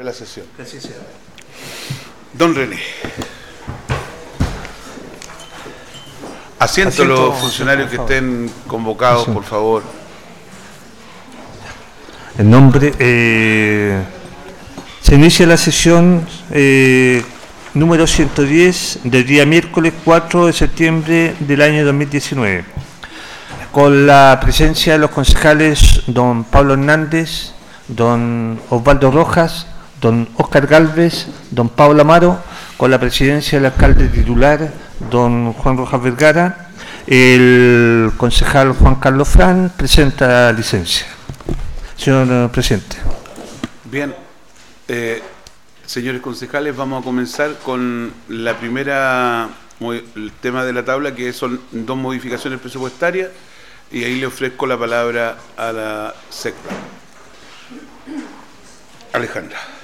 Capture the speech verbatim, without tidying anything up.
la sesión. Así sea. Don René. Asiento, Asiento, los funcionarios que por favor. estén convocados, Asiento. por favor. En nombre, eh, se inicia la sesión eh, número ciento diez del día miércoles cuatro de septiembre del año dos mil diecinueve, con la presencia de los concejales don Pablo Hernández, don Osvaldo Rojas, don Óscar Gálvez, don Pablo Amaro, con la presidencia del alcalde titular, don Juan Rojas Vergara. El concejal Juan Carlos Fran presenta licencia. Señor presidente. Bien, eh, señores concejales, vamos a comenzar con la primera, el tema de la tabla, que son dos modificaciones presupuestarias, y ahí le ofrezco la palabra a la secta. Alejandra.